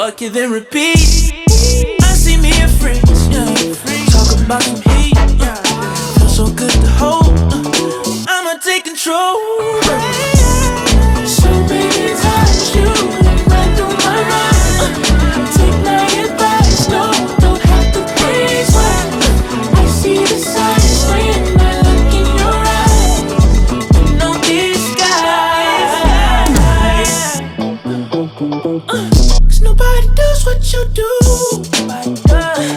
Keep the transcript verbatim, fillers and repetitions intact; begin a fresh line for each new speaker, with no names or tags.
fuck it, then repeat. I see me a freak, yeah. Talk about some heat, yeah. Feel so good to hold, uh, I'ma take control. So many times you ran through my mind. uh, Take my advice, no, don't have to please. I see the signs when I look in your eyes. No disguise, uh, cause nobody does what you do.